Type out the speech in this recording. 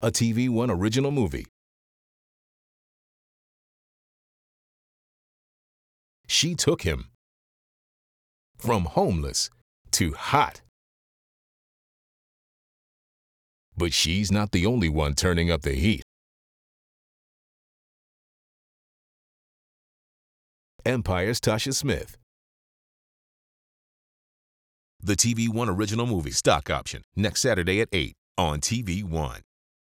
a TV One original movie. She took him from homeless to hot. But she's not the only one turning up the heat. Empire's Tasha Smith. The TV One original movie stock option next Saturday at 8 on TV One.